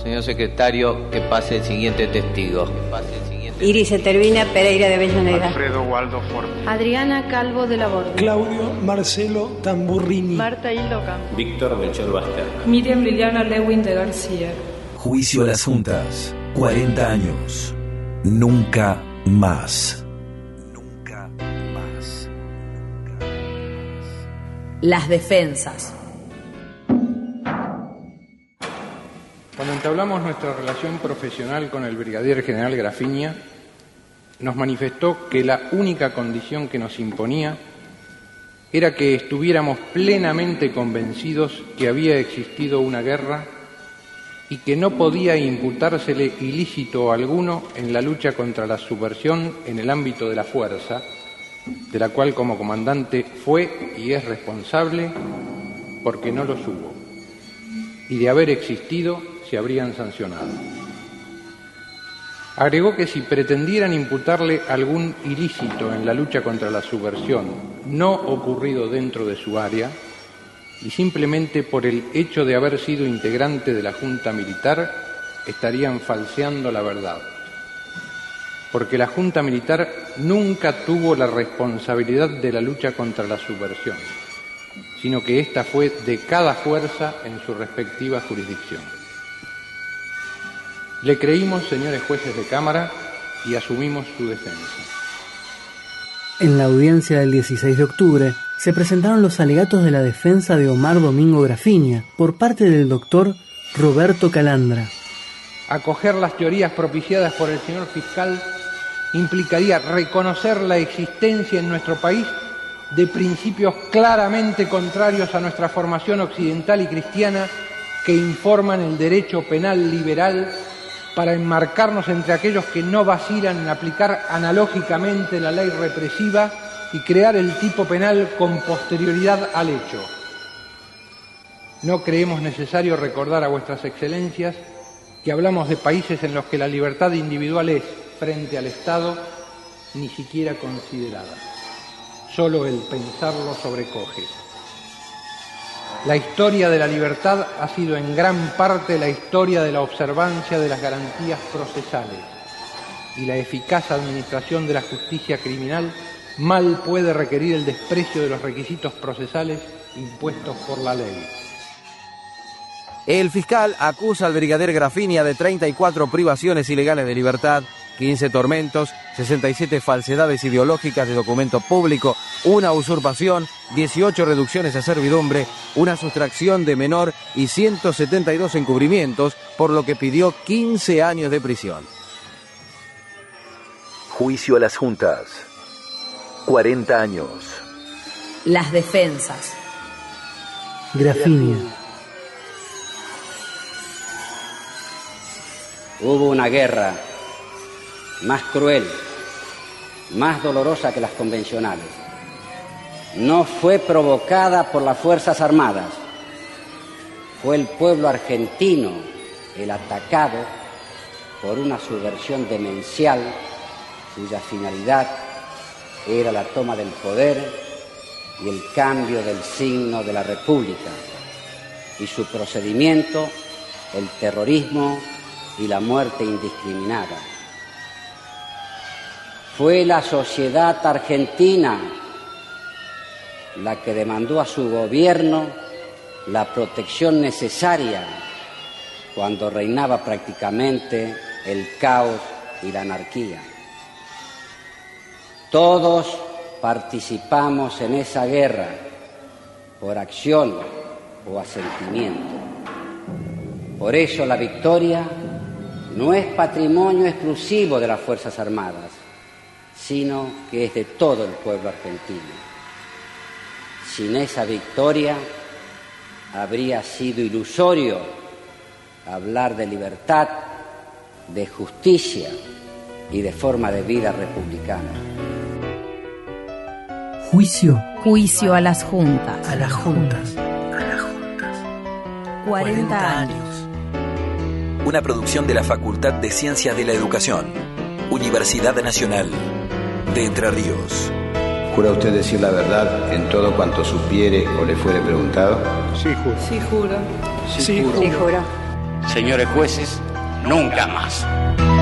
Señor secretario, que pase el siguiente testigo. Iris Etervina Pereira de Avellaneda. Alfredo Waldo Forte. Adriana Calvo de la Borda. Claudio Marcelo Tamburrini. Marta Hildo Campo. Víctor Melchor Basterra. Miriam Liliana Lewin de García. Juicio a las juntas. 40 años. Nunca más. Nunca más. Las defensas. Cuando entablamos nuestra relación profesional con el brigadier general Grafiña, nos manifestó que la única condición que nos imponía era que estuviéramos plenamente convencidos que había existido una guerra y que no podía imputársele ilícito alguno en la lucha contra la subversión en el ámbito de la fuerza, de la cual como comandante fue y es responsable porque no los hubo, y de haber existido se habrían sancionado. Agregó que si pretendieran imputarle algún ilícito en la lucha contra la subversión no ocurrido dentro de su área, y simplemente por el hecho de haber sido integrante de la Junta Militar, estarían falseando la verdad. Porque la Junta Militar nunca tuvo la responsabilidad de la lucha contra la subversión, sino que ésta fue de cada fuerza en su respectiva jurisdicción. Le creímos, señores jueces de Cámara, y asumimos su defensa. En la audiencia del 16 de octubre se presentaron los alegatos de la defensa de Omar Domingo Grafiña por parte del doctor Roberto Calandra. Acoger las teorías propiciadas por el señor fiscal implicaría reconocer la existencia en nuestro país de principios claramente contrarios a nuestra formación occidental y cristiana que informan el derecho penal liberal para enmarcarnos entre aquellos que no vacilan en aplicar analógicamente la ley represiva y crear el tipo penal con posterioridad al hecho. No creemos necesario recordar a vuestras excelencias que hablamos de países en los que la libertad individual es, frente al Estado, ni siquiera considerada. Solo el pensarlo sobrecoge. La historia de la libertad ha sido en gran parte la historia de la observancia de las garantías procesales, y la eficaz administración de la justicia criminal mal puede requerir el desprecio de los requisitos procesales impuestos por la ley. El fiscal acusa al brigadier Grafiña de 34 privaciones ilegales de libertad, 15 tormentos, 67 falsedades ideológicas de documento público, una usurpación, 18 reducciones a servidumbre, una sustracción de menor y 172 encubrimientos, por lo que pidió 15 años de prisión. Juicio a las juntas. 40 años. Las defensas. Grafiña. Hubo una guerra más cruel, más dolorosa que las convencionales. No fue provocada por las Fuerzas Armadas, fue el pueblo argentino el atacado por una subversión demencial cuya finalidad era la toma del poder y el cambio del signo de la República, y su procedimiento, el terrorismo y la muerte indiscriminada. Fue la sociedad argentina la que demandó a su gobierno la protección necesaria cuando reinaba prácticamente el caos y la anarquía. Todos participamos en esa guerra por acción o asentimiento. Por eso la victoria no es patrimonio exclusivo de las Fuerzas Armadas, sino que es de todo el pueblo argentino. Sin esa victoria habría sido ilusorio hablar de libertad, de justicia y de forma de vida republicana. Juicio. Juicio a las juntas. A las juntas. 40 años. Una producción de la Facultad de Ciencias de la Educación, Universidad Nacional de Entre Ríos. ¿Jura usted decir la verdad en todo cuanto supiere o le fuere preguntado? Sí, juro. Sí, juro. señores jueces, nunca más.